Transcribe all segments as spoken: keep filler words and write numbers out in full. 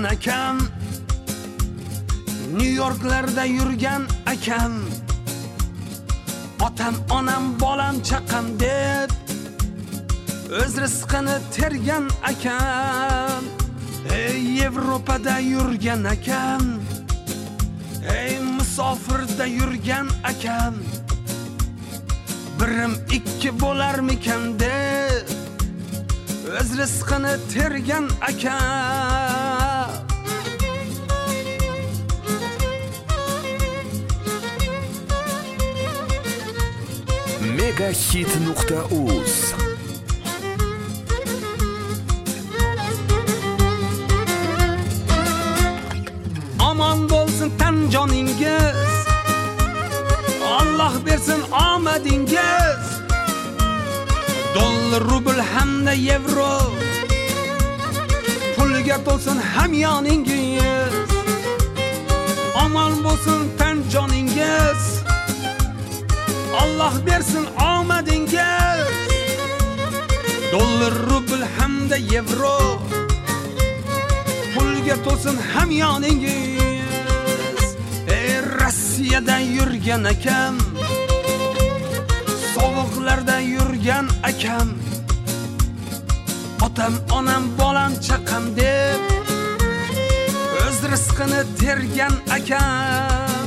akam, New Yorklarda yurgan akam, otam, onam, bolam, chaqam deb o'z rizqini tergan akam. Ey Yevropada yurgan akam, ey musofirda yurgan akam, birim ikki bo'larmikan deb o'z rizqini tergan akam. megahit nuqta uz Aman bo'lsin tan joningiz, Alloh bersin omadingiz. Dollar, rubl hamda yevro, pulga to'lsin hamyoningiz. Aman bo'lsin tan joningiz, Alloh bersin omadingiz. Dollar, rubl hamda yevro, pulga to'lsin hamyoningiz. Ey Rossiyada yurgan akam, sovuqlarda yurgan akam, otam, onam, bolam, chaqam deb o'z rizqini tergan akam.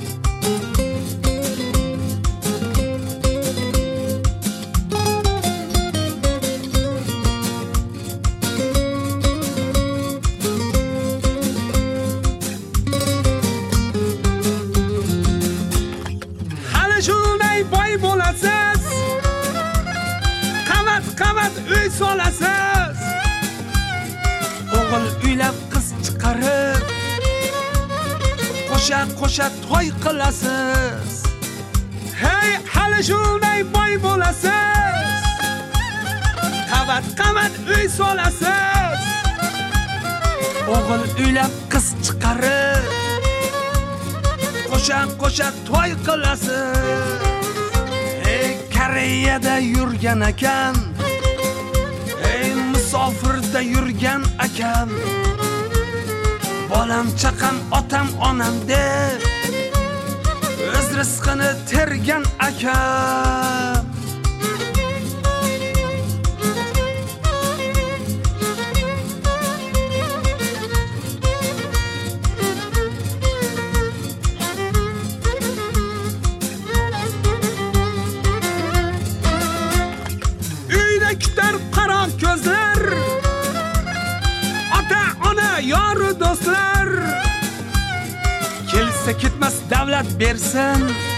Shunday boy bo'lasiz, qavat-qavat uy solasiz, o'g'il uylab qiz chiqarib, qo'sha-qo'sha to'y qilasiz. Hey, hali shunday boy bo'lasiz, qavat-qavat uy solasiz, o'g'il uylab qiz chiqarib, qo'sha-qo'sha to'y qilasiz. Ey Koreyada yurgan akam, ey musofirda yurgan akam, bolam, chaqam, otam, onam deb o'z rizqini tergan akam. Kutar qaro ko'zlar, ota, ona, yor, do'stlar. Kelsa ketmas davlat bersin,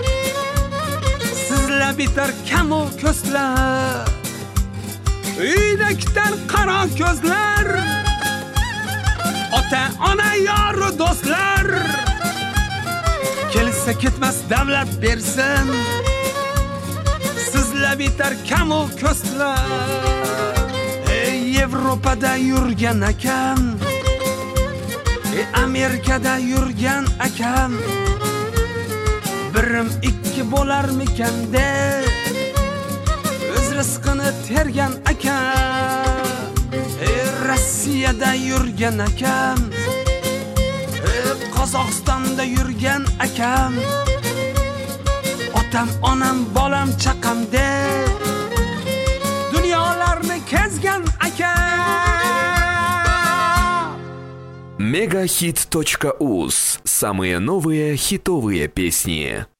sizlar bitar kamu ko'zlar. Uyda kutar qaro ko'zlar, ota, ona, yor, do'stlar. Kelsa ketmas davlat bersin, sizlar bitar kamu ko'zlar. Ey Yevropada yurgan akam, ey Amerikada yurgan akam, birim ikki bo'larmikan deb o'z rizqini tergan akam. Ey Rossiyada yurgan akam, ey Qozog'istonda yurgan akam, otam, onam, bolam, chaqam deb dunyolarni kezgan akam. megahit точка уз. Самые новые хитовые песни.